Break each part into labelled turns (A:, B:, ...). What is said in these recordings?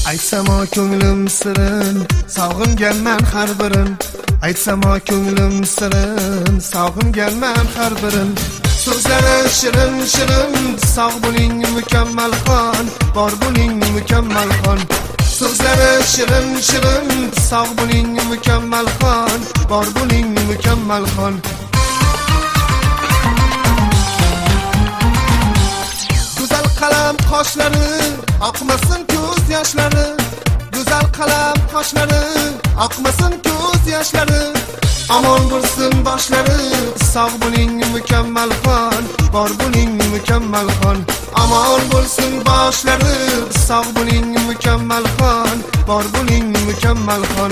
A: Aytsam-o ko'nglim sirin, sog'inganman har birin. Aytsam-o ko'nglim sirin, sog'inganman har birin. So'zlari shirin shirin, sog' bo'ling mukammal xon, bor bo'ling mukammal xon. So'zlari shirin shirin, sog' bo'ling mukammal xon, bor bo'ling mukammal xon. Go'zal qalam qoshlari, oqmasin ko'z yoshlari. Go'zal qalam qoshlari, oqmasin ko'z yoshlari. Amon bo'lsin boshlari, sog' bo'ling mukammal xon, bor bo'ling mukammal xon. Amon bo'lsin boshlari, sog' bo'ling mukammal xon, bor bo'ling mukammal xon.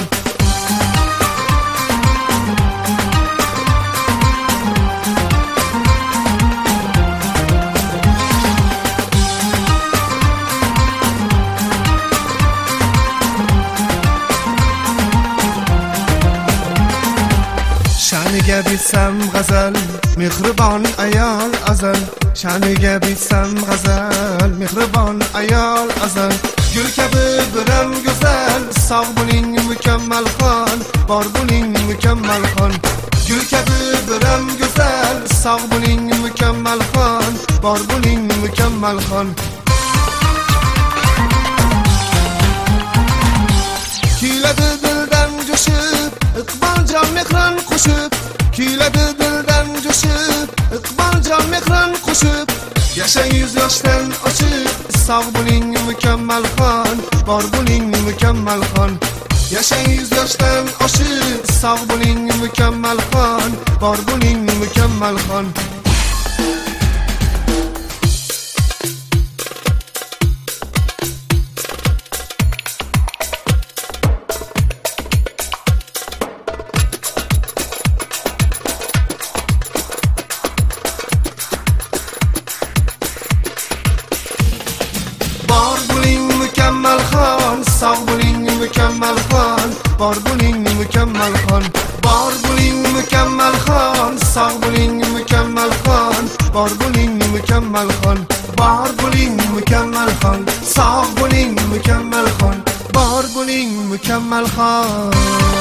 A: Shaniga bitsam g'azal, mehribon ayol azal. Shaniga bitsam g'azal, mehribon ayol azal. Gul kabi biram go'zal, sog' bo'ling mukammal xon, bor bo'ling mukammal xon. Gul kabi biram go'zal, sog' bo'ling mukammal xon, bor bo'ling mukammal xon. Kuyladi dildan jo'shib, iqbol jon mehron qo'shib. Kuyladi dildan jo'shib, iqbol jon mehron qo'shib. Yashang yuz yoshdan ochib, sog' bo'ling mukammal xon, bor bo'ling mukammal xon. Yashang yuz yoshdan ochib, sog' bo'ling mukammal xon, bor bo'ling mukammal xon. Bor bo'ling mukammal xon, sog' bo'ling mukammal xon, bor bo'ling mukammal xon. Bor bo'ling mukammal xon, sog' bo'ling mukammal xon, bor bo'ling mukammal xon. Bor bo'ling mukammal xon, sog' bo'ling mukammal xon, bor bo'ling mukammal xon.